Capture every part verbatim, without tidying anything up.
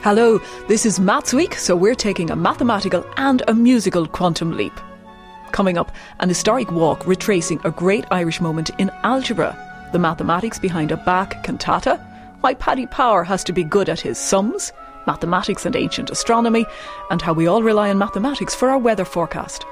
Hello, this is Maths Week, so we're taking a mathematical and a musical quantum leap. Coming up, an historic walk retracing a great Irish moment in algebra, the mathematics behind a Bach cantata, why Paddy Power has to be good at his sums, mathematics and ancient astronomy, and how we all rely on mathematics for our weather forecast.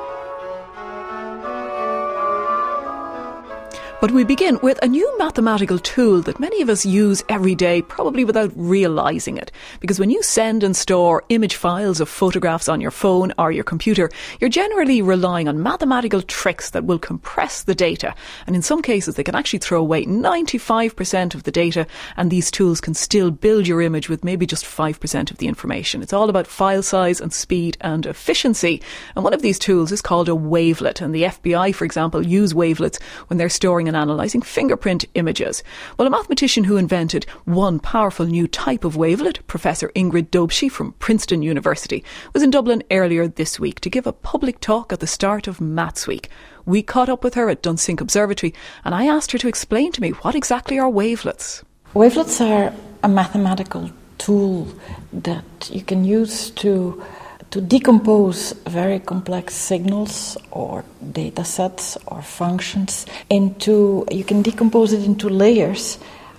But we begin with a new mathematical tool that many of us use every day, probably without realising it. Because when you send and store image files of photographs on your phone or your computer, you're generally relying on mathematical tricks that will compress the data. And in some cases, they can actually throw away ninety-five percent of the data, and these tools can still build your image with maybe just five percent of the information. It's all about file size and speed and efficiency. And one of these tools is called a wavelet. And the F B I, for example, use wavelets when they're storing and analysing fingerprint images. Well, a mathematician who invented one powerful new type of wavelet, Professor Ingrid Dobschi from Princeton University, was in Dublin earlier this week to give a public talk at the start of Maths Week. We caught up with her at Dunsink Observatory and I asked her to explain to me what exactly are wavelets. Wavelets are a mathematical tool that you can use to to decompose very complex signals or data sets or functions into, you can decompose it into layers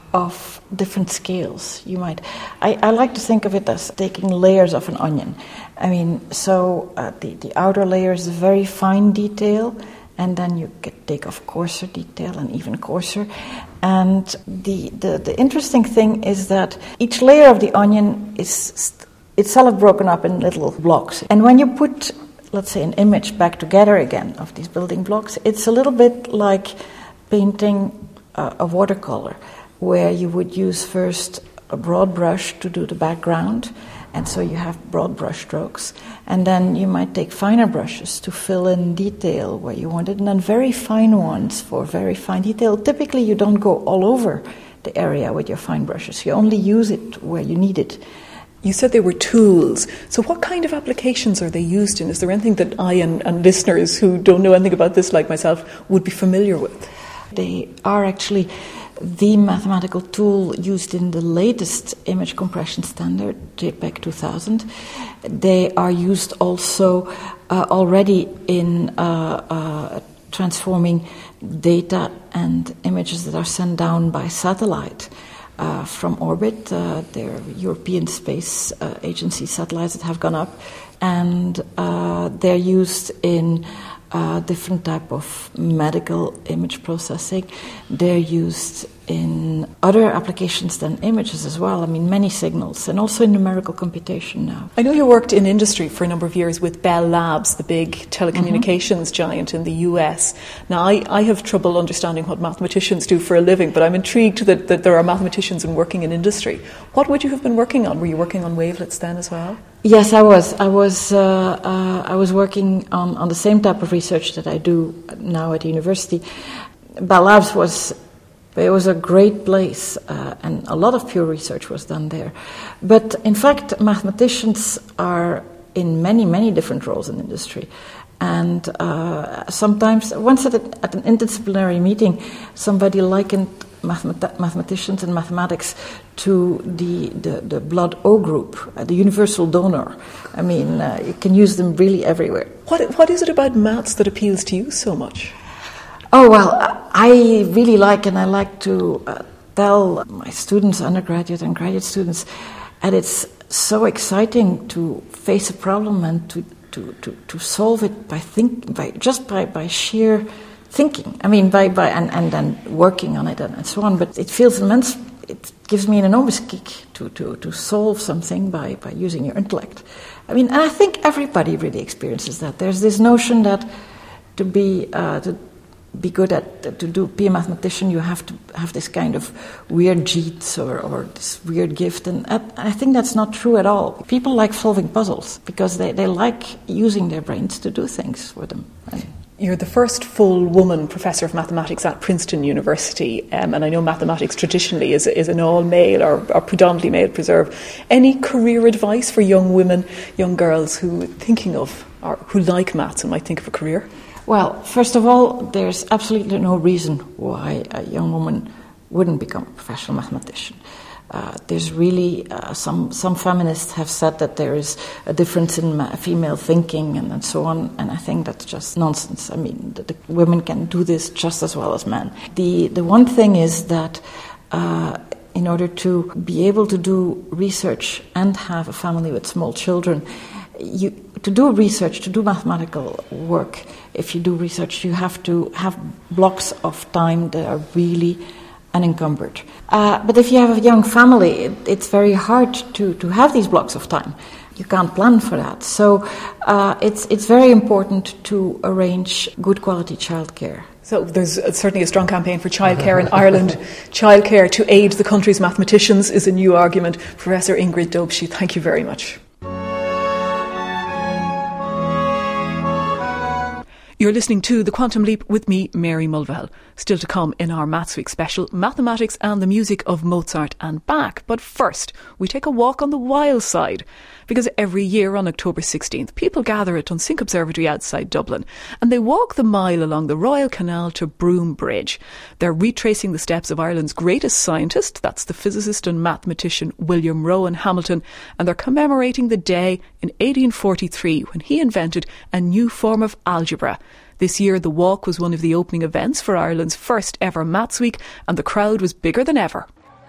of different scales. You might, I, I like to think of it as taking layers of an onion. I mean, so uh, the, the outer layer is very fine detail, and then you can take off coarser detail and even coarser. And the, the, the interesting thing is that each layer of the onion is st- itself broken up in little blocks. And when you put, let's say, an image back together again of these building blocks, it's a little bit like painting uh, a watercolor, where you would use first a broad brush to do the background, and so you have broad brush strokes, and then you might take finer brushes to fill in detail where you want it, and then very fine ones for very fine detail. Typically, you don't go all over the area with your fine brushes. You only use it where you need it. You said they were tools. So what kind of applications are they used in? Is there anything that I and, and listeners who don't know anything about this like myself would be familiar with? They are actually the mathematical tool used in the latest image compression standard, JPEG two thousand. They are used also uh, already in uh, uh, transforming data and images that are sent down by satellite. Uh, from orbit. Uh, there are European Space uh, Agency satellites that have gone up, and uh, they're used in uh, different type of medical image processing. They're used in other applications than images as well. I mean, many signals, and also in numerical computation now. I know you worked in industry for a number of years with Bell Labs, the big telecommunications mm-hmm. giant in the U S. Now, I, I have trouble understanding what mathematicians do for a living, but I'm intrigued that, that there are mathematicians in working in industry. What would you have been working on? Were you working on wavelets then as well? Yes, I was. I was. Uh, uh, I was working on, on the same type of research that I do now at university. Bell Labs was. It was a great place, uh, and a lot of pure research was done there. But in fact, mathematicians are in many, many different roles in industry. And uh, sometimes, once at, a, at an interdisciplinary meeting, somebody likened mathemat- mathematicians and mathematics to the, the, the blood O group, uh, the universal donor. I mean, uh, you can use them really everywhere. What What is it about maths that appeals to you so much? Oh, well, I really like, and I like to uh, tell my students, undergraduate and graduate students, and it's so exciting to face a problem and to, to, to, to solve it by think, by just by, by sheer thinking. I mean, by, by and, and then working on it and, and so on. But it feels immense. It gives me an enormous kick to, to, to solve something by, by using your intellect. I mean, and I think everybody really experiences that. There's this notion that to be uh, to be good at, to do, be a mathematician, you have to have this kind of weird genes or, or this weird gift. And I think that's not true at all. People like solving puzzles because they, they like using their brains to do things for them. You're the first full woman professor of mathematics at Princeton University, um, and I know mathematics traditionally is, is an all-male or, or predominantly male preserve. Any career advice for young women, young girls who are thinking of or who like maths and might think of a career? Well, first of all, there's absolutely no reason why a young woman wouldn't become a professional mathematician. Uh, there's really uh, some some feminists have said that there is a difference in ma- female thinking and, and so on, and I think that's just nonsense. I mean, the, the women can do this just as well as men. The the one thing is that uh, in order to be able to do research and have a family with small children, you to do research, to do mathematical work, if you do research, you have to have blocks of time that are really unencumbered. Uh, but if you have a young family, it, it's very hard to, to have these blocks of time. You can't plan for that. So uh, it's it's very important to arrange good quality childcare. So there's certainly a strong campaign for childcare in Ireland. Childcare to aid the country's mathematicians is a new argument. Professor Ingrid Dobschi, thank you very much. You're listening to The Quantum Leap with me, Mary Mulvell. Still to come in our Maths Week special, mathematics and the music of Mozart and Bach. But first, we take a walk on the wild side. Because every year on October sixteenth, people gather at Dunsink Observatory outside Dublin and they walk the mile along the Royal Canal to Broome Bridge. They're retracing the steps of Ireland's greatest scientist, that's the physicist and mathematician William Rowan Hamilton, and they're commemorating the day in eighteen forty-three when he invented a new form of algebra. This year, the walk was one of the opening events for Ireland's first ever Maths Week, and the crowd was bigger than ever.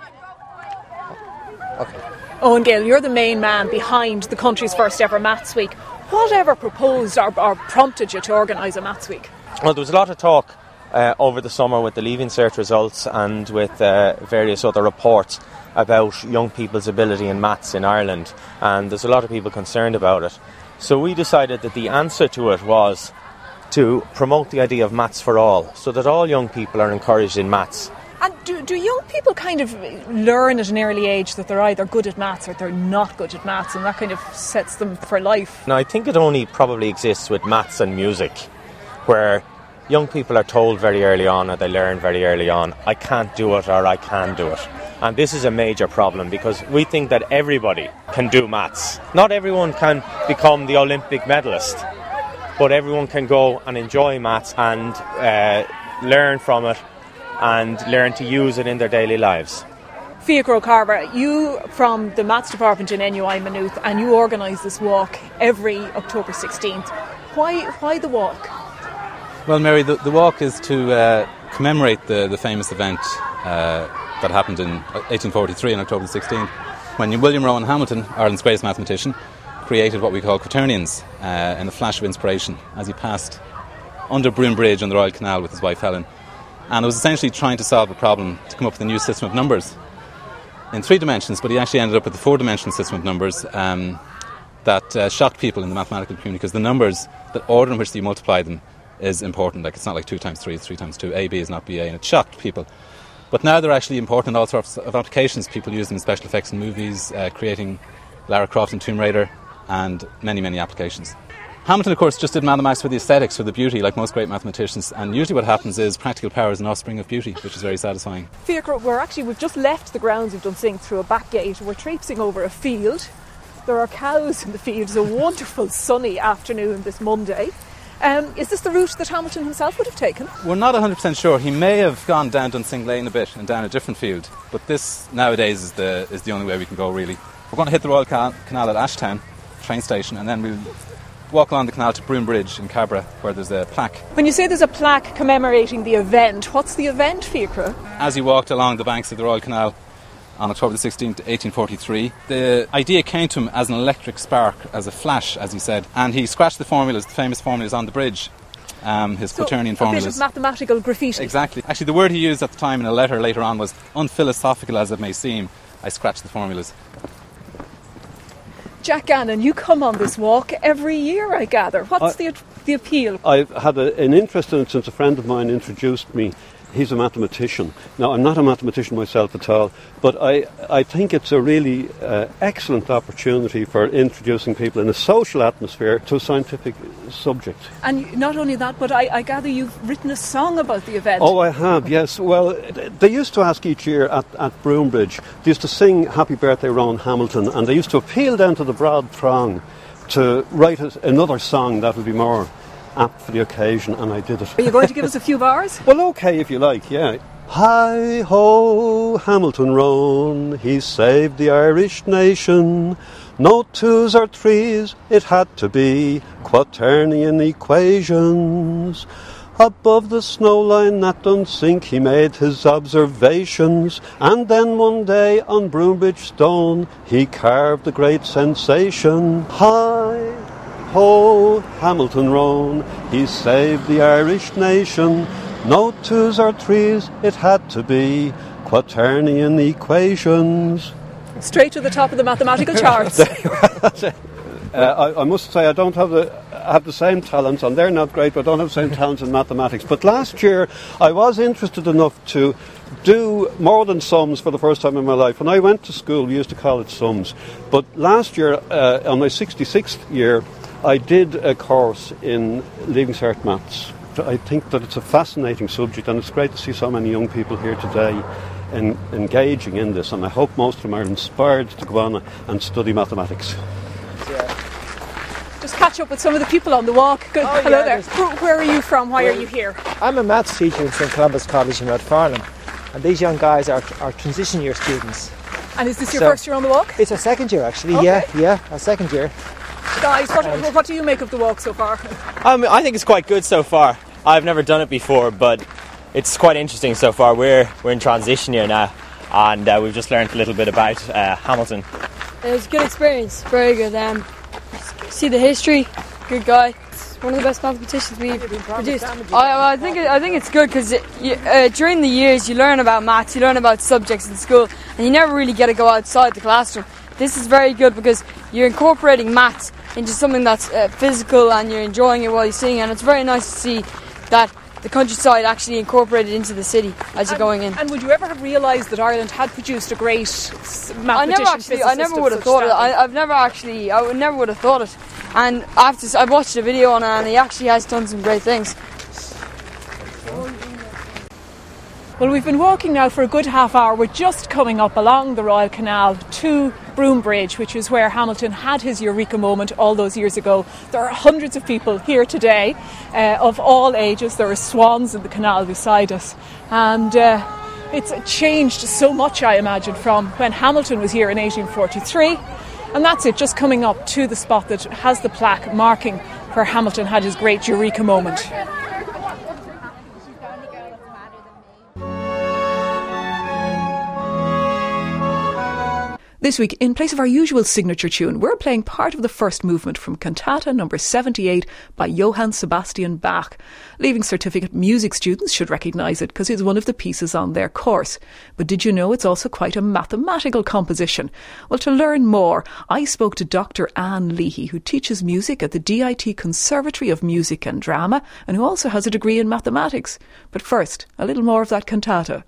Okay. Owen Gale, you're the main man behind the country's first ever Maths Week. Whatever proposed or, or prompted you to organise a Maths Week? Well, there was a lot of talk uh, over the summer with the Leaving Cert results and with uh, various other reports about young people's ability in maths in Ireland, and there's a lot of people concerned about it. So we decided that the answer to it was to promote the idea of maths for all, so that all young people are encouraged in maths. And do, do young people kind of learn at an early age that they're either good at maths or they're not good at maths, and that kind of sets them for life? Now, I think it only probably exists with maths and music, where young people are told very early on, or they learn very early on, I can't do it or I can do it. And this is a major problem because we think that everybody can do maths. Not everyone can become the Olympic medalist, but everyone can go and enjoy maths and uh, learn from it and learn to use it in their daily lives. Fiachra Carver, you from the Maths Department in N U I Maynooth, and you organise this walk every October sixteenth. Why why the walk? Well, Mary, the, the walk is to uh, commemorate the, the famous event uh, that happened in eighteen forty-three on October sixteenth, when William Rowan Hamilton, Ireland's greatest mathematician, created what we call quaternions uh, in a flash of inspiration as he passed under Broome Bridge on the Royal Canal with his wife Helen. And it was essentially trying to solve a problem to come up with a new system of numbers in three dimensions, but he actually ended up with a four-dimensional system of numbers um, that uh, shocked people in the mathematical community, because the numbers, the order in which you multiply them is important. Like, it's not like two times three, three times two, A, B is not B, A, and it shocked people. But now they're actually important in all sorts of applications. People use them in special effects in movies, uh, creating Lara Croft and Tomb Raider, and many, many applications. Hamilton, of course, just did mathematics for the aesthetics, for the beauty, like most great mathematicians. And usually what happens is practical power is an offspring of beauty, which is very satisfying. Fiachra, we're actually, we've just left the grounds of Dunsink through a back gate. We're traipsing over a field. There are cows in the field. It's a wonderful sunny afternoon this Monday. Um, is this the route that Hamilton himself would have taken? We're not one hundred percent sure. He may have gone down Dunsink Lane a bit and down a different field. But this, nowadays, is the is the only way we can go, really. We're going to hit the Royal Can- Canal at Ashtown train station, and then we'll walk along the canal to Broome Bridge in Cabra, where there's a plaque. When you say there's a plaque commemorating the event, what's the event, Fiachra? As he walked along the banks of the Royal Canal on October the sixteenth, eighteen forty-three, the idea came to him as an electric spark, as a flash, as he said, and he scratched the formulas, the famous formulas on the bridge, um, his so quaternion formulas. A bit of mathematical graffiti. Exactly. Actually, the word he used at the time in a letter later on was, unphilosophical as it may seem, I scratched the formulas. Jack Gannon, you come on this walk every year, I gather. What's I, the the appeal? I've had a, an interest in it since a friend of mine introduced me. He's a mathematician. Now, I'm not a mathematician myself at all, but I, I think it's a really uh, excellent opportunity for introducing people in a social atmosphere to a scientific subject. And not only that, but I, I gather you've written a song about the event. Oh, I have, yes. Well, they used to ask each year at, at Broome Bridge, they used to sing Happy Birthday Rowan Hamilton, and they used to appeal down to the broad throng to write another song that would be more apt for the occasion, and I did it. Are you going to give us a few bars? Well, okay, if you like, yeah. Hi-ho, Hamilton Rowan, he saved the Irish nation. No twos or threes, it had to be quaternion equations. Above the snow line at Dunsink he made his observations, and then one day on Broombridge Stone he carved a great sensation. Hi-ho, Hamilton Rowan, he saved the Irish nation. No twos or threes, it had to be quaternion equations. Straight to the top of the mathematical charts. uh, I, I must say I don't have the have the same talents, and they're not great, but I don't have the same talents in mathematics. But last year I was interested enough to do more than sums for the first time in my life. When I went to school, we used to call it sums. But last year, uh, on my sixty-sixth year, I did a course in Leaving Cert Maths. I think that it's a fascinating subject, and it's great to see so many young people here today in, engaging in this, and I hope most of them are inspired to go on and study mathematics. Yeah. Just catch up with some of the people on the walk. Good. Oh, Hello yeah, there. Where, where are you from? Why well, are you here? I'm a maths teacher in Saint Columbus College in Redfarnham, and these young guys are, are transition year students. And is this your so first year on the walk? It's our second year, actually. Okay. Yeah, yeah, our second year. Guys, what, what do you make of the walk so far? Um, I think it's quite good so far. I've never done it before, but it's quite interesting so far. We're we're in transition year now, and uh, we've just learned a little bit about uh, Hamilton. It was a good experience, very good. Um, see the history, good guy. It's one of the best mathematicians we've produced. I, I think it, I think it's good because it, uh, during the years you learn about maths, you learn about subjects in school, and you never really get to go outside the classroom. This is very good because you're incorporating maths into something that's uh, physical, and you're enjoying it while you're seeing it, and it's very nice to see that the countryside actually incorporated into the city as you're and, going in. And would you ever have realised that Ireland had produced a great mathematician? I never actually, I never would have thought it. I, I've never actually, I would never would have thought it. And after I watched a video on it, and he actually has done some great things. Well, we've been walking now for a good half hour. We're just coming up along the Royal Canal to Broombridge, which is where Hamilton had his eureka moment all those years ago. There are hundreds of people here today uh, of all ages. There are swans in the canal beside us, and uh, it's changed so much, I imagine, from when Hamilton was here in eighteen forty-three. And that's it, just coming up to the spot that has the plaque marking where Hamilton had his great eureka moment. This week, in place of our usual signature tune, we're playing part of the first movement from Cantata number seventy-eight by Johann Sebastian Bach. Leaving certificate music students should recognise it because it's one of the pieces on their course. But did you know it's also quite a mathematical composition? Well, to learn more, I spoke to Doctor Anne Leahy, who teaches music at the D I T Conservatory of Music and Drama, and who also has a degree in mathematics. But first, a little more of that cantata.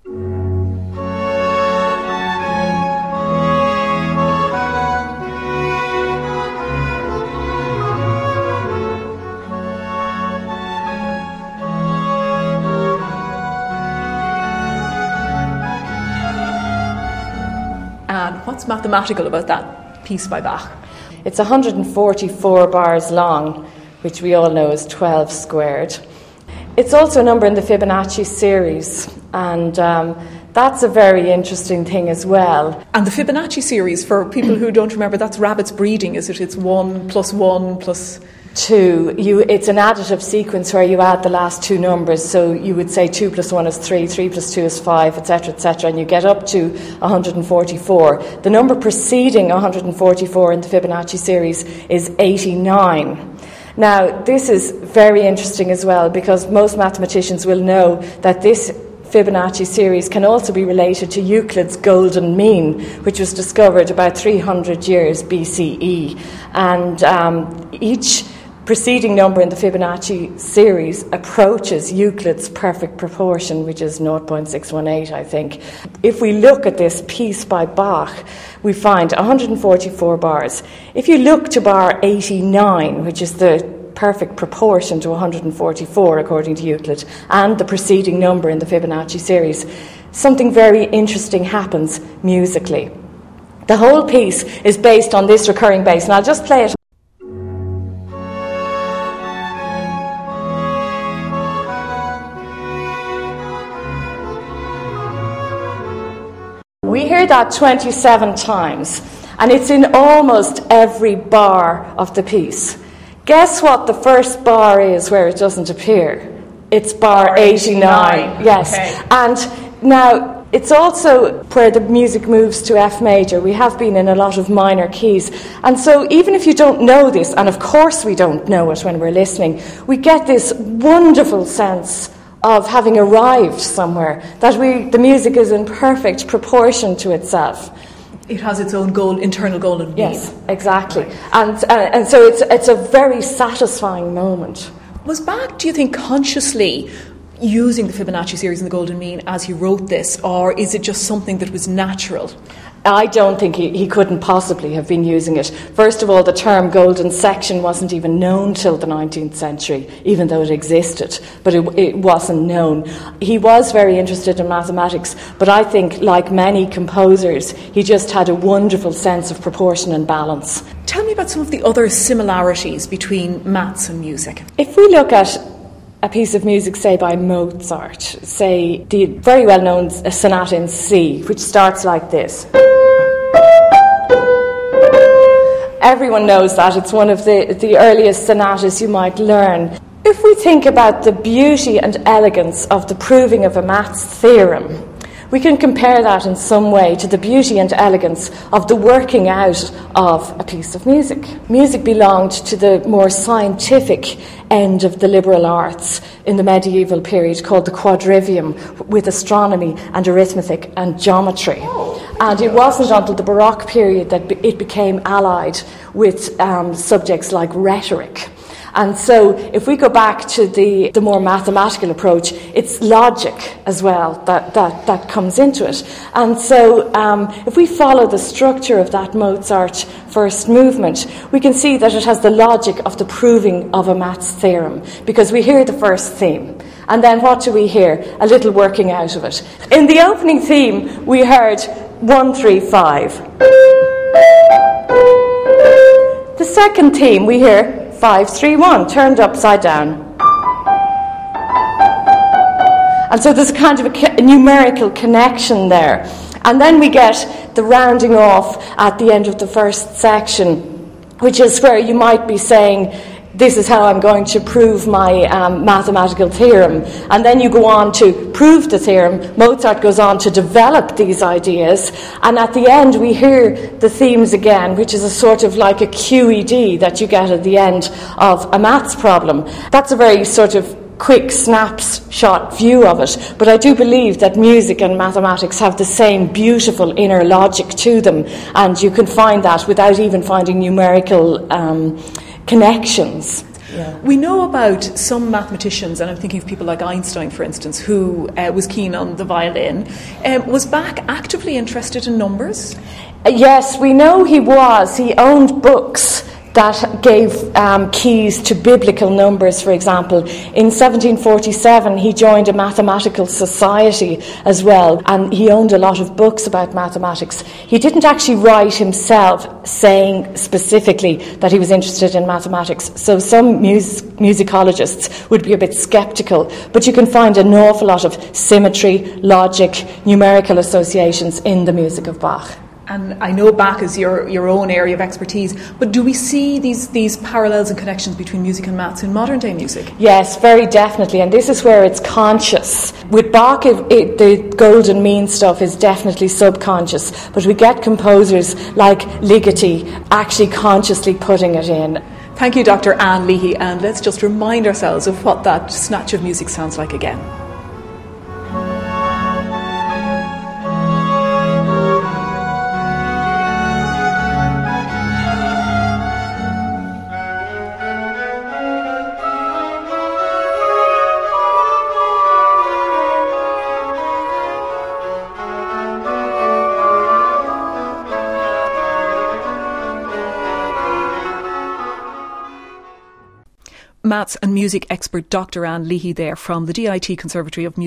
And what's mathematical about that piece by Bach? It's one hundred forty-four bars long, which we all know is twelve squared. It's also a number in the Fibonacci series, and um, that's a very interesting thing as well. And the Fibonacci series, for people who don't remember, that's rabbits breeding, is it? It's one plus one plus... Two. You, it's an additive sequence where you add the last two numbers. So you would say two plus one is three, three plus two is five, et cetera, et cetera, and you get up to one hundred forty-four. The number preceding one hundred forty-four in the Fibonacci series is eighty-nine. Now, this is very interesting as well because most mathematicians will know that this Fibonacci series can also be related to Euclid's golden mean, which was discovered about three hundred years B C E. And um, each preceding number in the Fibonacci series approaches Euclid's perfect proportion, which is zero point six one eight, I think. If we look at this piece by Bach, we find one hundred forty-four bars. If you look to bar eighty-nine, which is the perfect proportion to one hundred forty-four according to Euclid, and the preceding number in the Fibonacci series, something very interesting happens musically. The whole piece is based on this recurring bass, and I'll just play it. we hear that twenty-seven times, and it's in almost every bar of the piece. Guess what the first bar is where it doesn't appear? It's bar eighty-nine. Yes. Okay. And now, it's also where the music moves to F major. We have been in a lot of minor keys. And so even if you don't know this, and of course we don't know it when we're listening, we get this wonderful sense of having arrived somewhere, that we the music is in perfect proportion to itself. It has its own goal, internal golden mean. Yes, exactly. And, uh, and so it's, it's a very satisfying moment. Was Bach, do you think, consciously using the Fibonacci series and the golden mean as he wrote this, or is it just something that was natural? I don't think he, he couldn't possibly have been using it. First of all, the term golden section wasn't even known till the nineteenth century, even though it existed, but it, it wasn't known. He was very interested in mathematics, but I think, like many composers, he just had a wonderful sense of proportion and balance. Tell me about some of the other similarities between maths and music. If we look at a piece of music, say, by Mozart, say the very well-known Sonata in C, which starts like this. Everyone knows that. It's one of the, the earliest sonatas you might learn. If we think about the beauty and elegance of the proving of a maths theorem, we can compare that in some way to the beauty and elegance of the working out of a piece of music. Music belonged to the more scientific end of the liberal arts in the medieval period, called the quadrivium, with astronomy and arithmetic and geometry. And it wasn't until the Baroque period that it became allied with um, subjects like rhetoric. And so if we go back to the, the more mathematical approach, it's logic as well that, that, that comes into it. And so um, if we follow the structure of that Mozart first movement, we can see that it has the logic of the proving of a maths theorem, because we hear the first theme. And then what do we hear? A little working out of it. In the opening theme, we heard one, three, five. The second theme, we hear five, three, one, turned upside down. And so there's a kind of a, a numerical connection there. And then we get the rounding off at the end of the first section, which is where you might be saying, this is how I'm going to prove my um, mathematical theorem. And then you go on to prove the theorem. Mozart goes on to develop these ideas. And at the end, we hear the themes again, which is a sort of like a Q E D that you get at the end of a maths problem. That's a very sort of quick snapshot view of it. But I do believe that music and mathematics have the same beautiful inner logic to them. And you can find that without even finding numerical um connections. Yeah. We know about some mathematicians, and I'm thinking of people like Einstein, for instance, who uh, was keen on the violin. Um, was Bach actively interested in numbers? Uh, yes, we know he was. He owned books that gave um, keys to biblical numbers, for example. In seventeen forty-seven, he joined a mathematical society as well, and he owned a lot of books about mathematics. He didn't actually write himself saying specifically that he was interested in mathematics, so some mus- musicologists would be a bit sceptical, but you can find an awful lot of symmetry, logic, numerical associations in the music of Bach. And I know Bach is your, your own area of expertise, but do we see these, these parallels and connections between music and maths in modern day music? Yes, very definitely, and this is where it's conscious. With Bach, it, it, the golden mean stuff is definitely subconscious, but we get composers like Ligeti actually consciously putting it in. Thank you, Doctor Anne Leahy, and let's just remind ourselves of what that snatch of music sounds like again. Maths and music expert Doctor Anne Leahy there from the D I T Conservatory of Music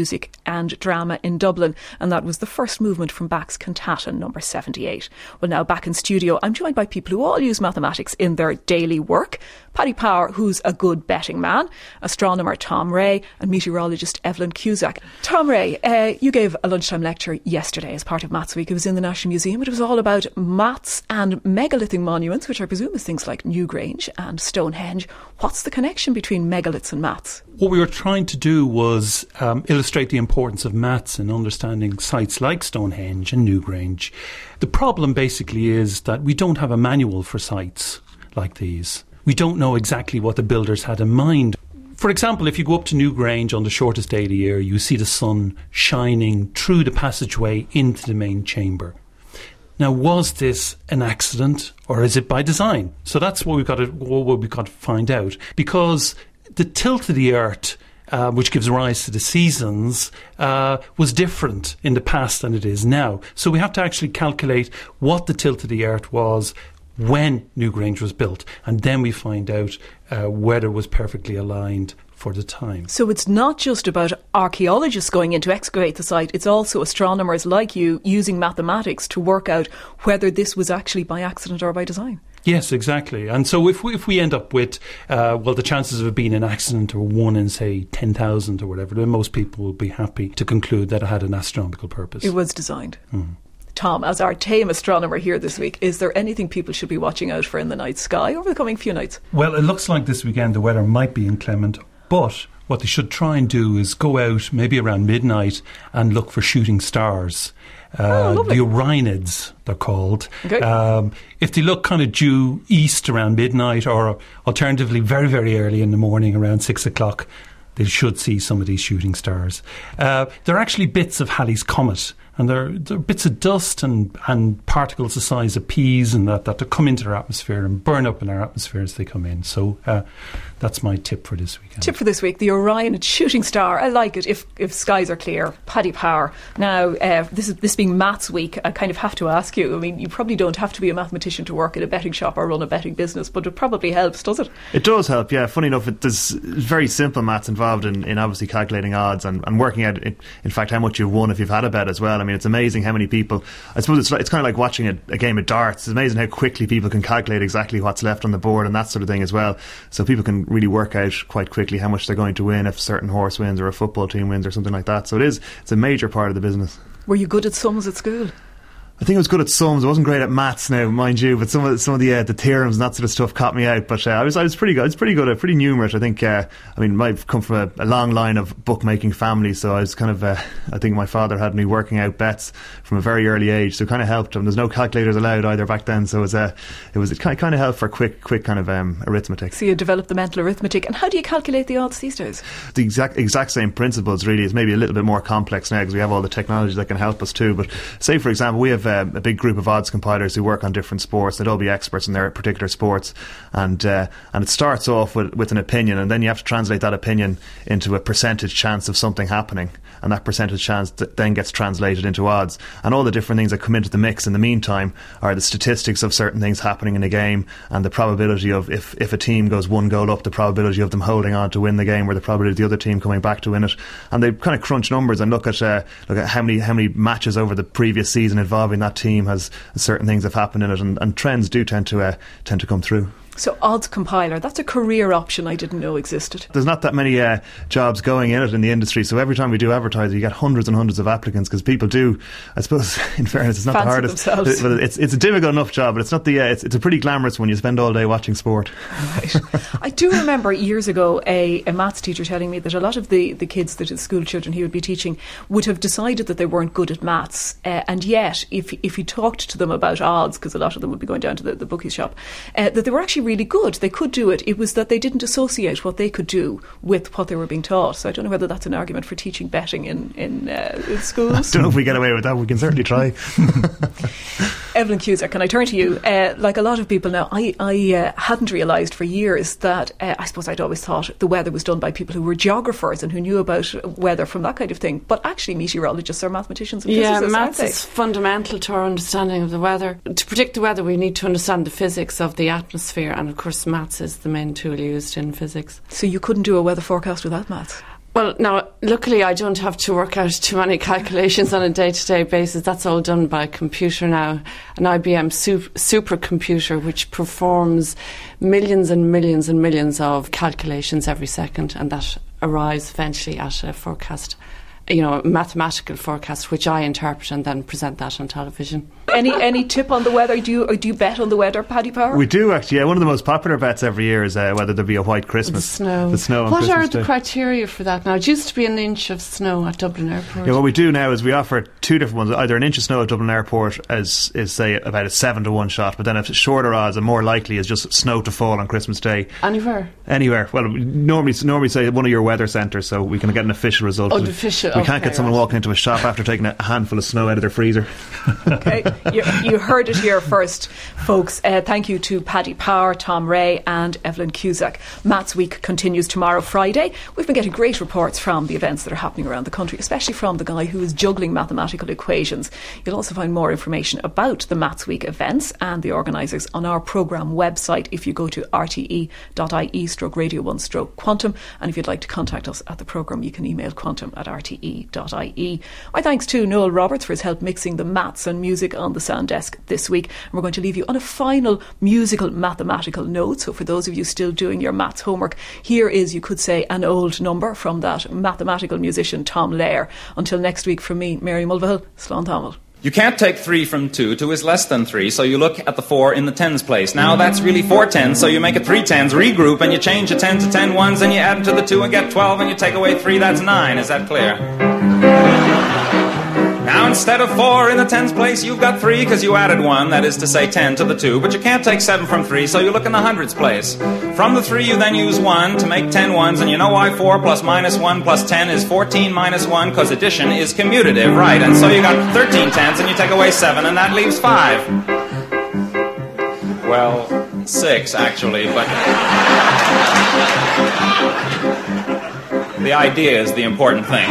and Drama in Dublin, and that was the first movement from Bach's Cantata number seventy-eight. Well, now back in studio, I'm joined by people who all use mathematics in their daily work. Paddy Power, who's a good betting man, astronomer Tom Ray, and meteorologist Evelyn Cusack. Tom Ray, uh, you gave a lunchtime lecture yesterday as part of Maths Week. It was in the National Museum. It was all about maths and megalithic monuments, which I presume is things like Newgrange and Stonehenge. What's the connection between megaliths and maths? What we were trying to do was um, illustrate the importance of maths in understanding sites like Stonehenge and Newgrange. The problem basically is that we don't have a manual for sites like these. We don't know exactly what the builders had in mind. For example, if you go up to Newgrange on the shortest day of the year, you see the sun shining through the passageway into the main chamber. Now, was this an accident or is it by design? So that's what we've got to, what we've got to find out. Because the tilt of the earth, uh, which gives rise to the seasons, uh, was different in the past than it is now. So we have to actually calculate what the tilt of the earth was when Newgrange was built, and then we find out uh, whether it was perfectly aligned for the time. So it's not just about archaeologists going in to excavate the site, it's also astronomers like you using mathematics to work out whether this was actually by accident or by design. Yes, exactly. And so if we, if we end up with, uh, well, the chances of it being an accident are one in, say, ten thousand or whatever, then most people will be happy to conclude that it had an astronomical purpose. It was designed. Mm. Tom, as our tame astronomer here this week, is there anything people should be watching out for in the night sky over the coming few nights? Well, it looks like this weekend the weather might be inclement, but what they should try and do is go out maybe around midnight and look for shooting stars. Uh, oh, the Orionids, they're called. Okay. Um, if they look kind of due east around midnight, or alternatively very, very early in the morning around six o'clock, they should see some of these shooting stars. Uh, they're actually bits of Halley's Comet, and they're, they're bits of dust and, and particles the size of peas and that, that come into our atmosphere and burn up in our atmosphere as they come in. So uh, that's my tip for this weekend. Tip for this week, the Orion shooting star. I like it if, if skies are clear. Paddy Power. Now, uh, this is this being Maths Week, I kind of have to ask you, I mean, you probably don't have to be a mathematician to work at a betting shop or run a betting business, but it probably helps, does it? It does help, yeah. Funny enough, it, there's very simple maths involved in, in obviously calculating odds and, and working out, in, in fact, how much you've won if you've had a bet as well. I mean, it's amazing how many people, I suppose it's, it's kind of like watching a, a game of darts. It's amazing how quickly people can calculate exactly what's left on the board and that sort of thing as well. So people can really work out quite quickly how much they're going to win if a certain horse wins or a football team wins or something like that. So it is, it's a major part of the business. Were you good at sums at school? I think I was good at sums. I wasn't great at maths now, mind you, but some of the, some of the uh, the theorems and that sort of stuff caught me out. But uh, I was I was pretty good. I was pretty good at pretty numerate. I think. Uh, I mean, I've come from a, a long line of bookmaking family, so I was kind of. Uh, I think my father had me working out bets from a very early age, so it kind of helped. And there's no calculators allowed either back then, so it was uh, it was it kind of, kind of helped for quick quick kind of um, arithmetic. So you developed the mental arithmetic. And how do you calculate the odds these days? The exact exact same principles, really. It's maybe a little bit more complex now because we have all the technology that can help us too. But say, for example, we have uh, a big group of odds compilers who work on different sports. They'd all be experts in their particular sports, and uh, and it starts off with, with an opinion, and then you have to translate that opinion into a percentage chance of something happening, and that percentage chance th- then gets translated into odds, and all the different things that come into the mix in the meantime are the statistics of certain things happening in a game, and the probability of if, if a team goes one goal up, the probability of them holding on to win the game, or the probability of the other team coming back to win it. And they kind of crunch numbers and look at uh, look at how many how many matches over the previous season involving that team has certain things have happened in it, and, and trends do tend to uh, tend to come through. So odds compiler, that's a career option I didn't know existed. There's not that many uh, jobs going in it in the industry, so every time we do advertise you get hundreds and hundreds of applicants, because people do, I suppose, in fairness, it's not Fancy the hardest, themselves. but it's it's a difficult enough job, but it's not the uh, it's, it's a pretty glamorous one. You spend all day watching sport. Right. I do remember years ago a, a maths teacher telling me that a lot of the, the kids, that the school children he would be teaching, would have decided that they weren't good at maths, uh, and yet if if he talked to them about odds, because a lot of them would be going down to the, the bookie shop, uh, that they were actually really good. They could do it. It was that they didn't associate what they could do with what they were being taught. So I don't know whether that's an argument for teaching betting in, in, uh, in schools. I don't know if we get away with that. We can certainly try. Evelyn Cusack, can I turn to you? Uh, like a lot of people now, I, I uh, hadn't realised for years that, uh, I suppose I'd always thought the weather was done by people who were geographers and who knew about weather from that kind of thing. But actually meteorologists are mathematicians and yeah, physicists, maths aren't they? is fundamental to our understanding of the weather. To predict the weather, we need to understand the physics of the atmosphere, and of course maths is the main tool used in physics. So you couldn't do a weather forecast without maths? Well, now, luckily I don't have to work out too many calculations on a day-to-day basis. That's all done by a computer now, an I B M super, supercomputer which performs millions and millions and millions of calculations every second, and that arrives eventually at a forecast, you know, a mathematical forecast, which I interpret and then present that on television. Any any tip on the weather? Do you or do you bet on the weather, Paddy Power? We do actually. Yeah, one of the most popular bets every year is uh, whether there'll be a white Christmas. The snow. The snow on what Christmas are the Day. criteria for that now? It used to be an inch of snow at Dublin Airport. Yeah, what we do now is we offer two different ones. Either an inch of snow at Dublin Airport is, is say, about a seven to one shot, but then if it's shorter odds and more likely is just snow to fall on Christmas Day. Anywhere? Anywhere. Well, we normally normally say one of your weather centres, so we can get an official result. Oh, the official. We okay, can't get someone right. walking into a shop after taking a handful of snow out of their freezer. Okay, you, you heard it here first, folks. Uh, thank you to Paddy Power, Tom Ray and Evelyn Cusack. Maths Week continues tomorrow, Friday. We've been getting great reports from the events that are happening around the country, especially from the guy who is juggling mathematical equations. You'll also find more information about the Maths Week events and the organisers on our programme website if you go to rte.ie stroke radio one stroke quantum, and if you'd like to contact us at the programme you can email quantum at rte.ie. My thanks to Noel Roberts for his help mixing the maths and music on the sound desk this week. And we're going to leave you on a final musical mathematical note. So for those of you still doing your maths homework, here is, you could say, an old number from that mathematical musician Tom Lehrer. Until next week, from me, Mary Mulvihill, Slán Tamil. You can't take three from two. Two is less than three, so you look at the four in the tens place. Now that's really four tens, so you make it three tens, regroup, and you change a ten to ten ones, and you add them to the two and get twelve, and you take away three, that's nine. Is that clear? Now instead of four in the tens place, you've got three because you added one, that is to say ten to the two, but you can't take seven from three, so you look in the hundreds place. From the three you then use one to make ten ones, and you know why four plus minus one plus ten is fourteen minus one, because addition is commutative, right? And so you got thirteen tens and you take away seven, and that leaves five. Well, six actually, but the idea is the important thing.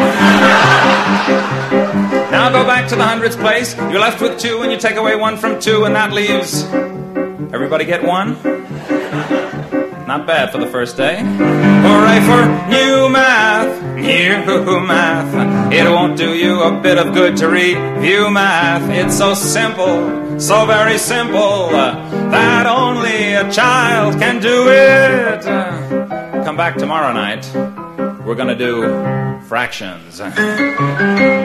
Now go back to the hundreds place. You're left with two and you take away one from two, and that leaves... Everybody get one? Not bad for the first day. Hooray for new math, new math. It won't do you a bit of good to review math. It's so simple, so very simple, that only a child can do it. Come back tomorrow night. We're gonna do fractions.